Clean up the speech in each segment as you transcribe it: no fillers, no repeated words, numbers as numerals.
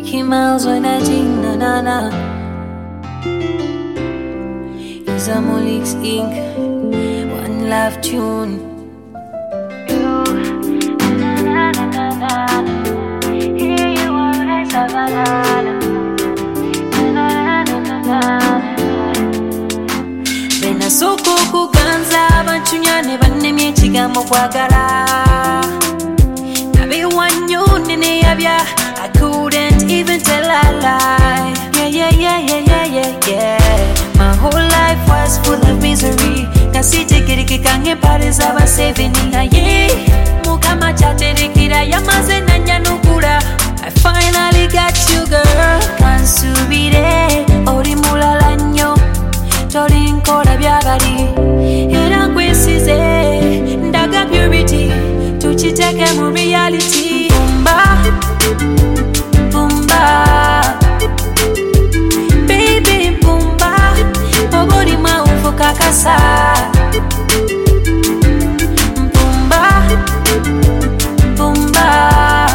Mickey Mouse when I ding na na na. Izamolix Inc. One love tune. Na na na na. Here you are, I savannah. Na na na na na. Bena soko kuganza abanchunyane bannemye ekigambo kwagala. Nabe wanyone ne yabya. I couldn't even tell a lie. Yeah. My whole life was full of misery. Kasitekiriki parties aba saving ye. Mukama chaterikira yamaze nanyanukura. I finally got you, girl. Kansubire ori mulala nnyo. Tori nkola byabali. Era nkwesize ndaga purity. Tukiteke mu reality. Bumba, baby bumba, obodi maufu kakasa. Bumba,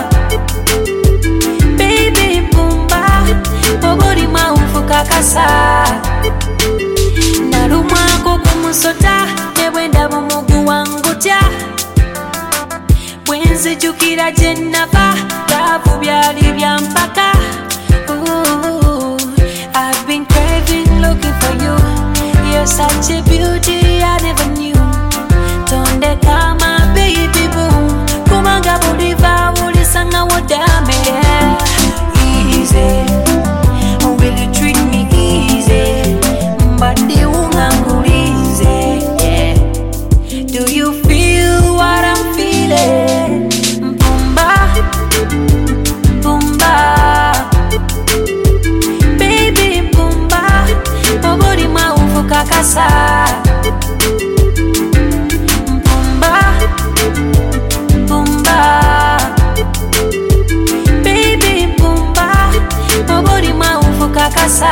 baby bumba, obodi maufu kakasa. Narumako kumusota, nebwenda bumugu wangutya. Bwenzijukira jenava, love byali byampaka. I've been craving, looking for you. You're such a beauty I never knew. Tonde kama baby boo. Kumanga buliva bulisanga wodame. Easy, will you treat me easy? Mbadi ungangulize, yeah. Do you feel what I'm feeling? Bumba, baby bumba, obodi maufu kakasa. Bumba, baby bumba, obodi maufu kakasa.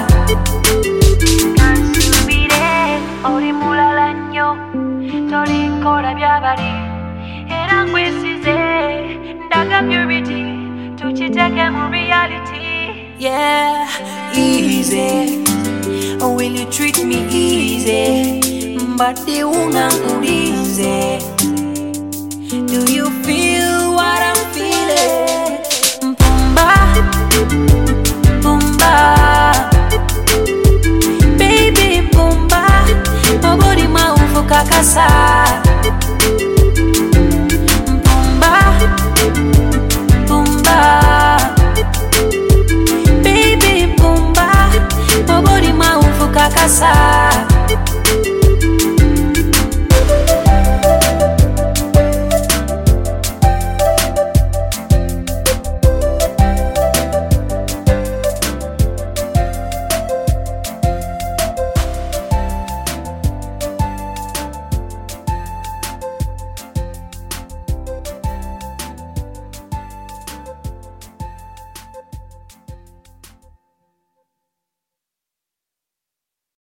Kansubire ori mulala nnyo, tori nkola byabali. Era nkwesize ndaga purity. Tukiteke mu reality. Yeah, easy. Oh, will you treat me easy? Mbadi ungangulize. Do you feel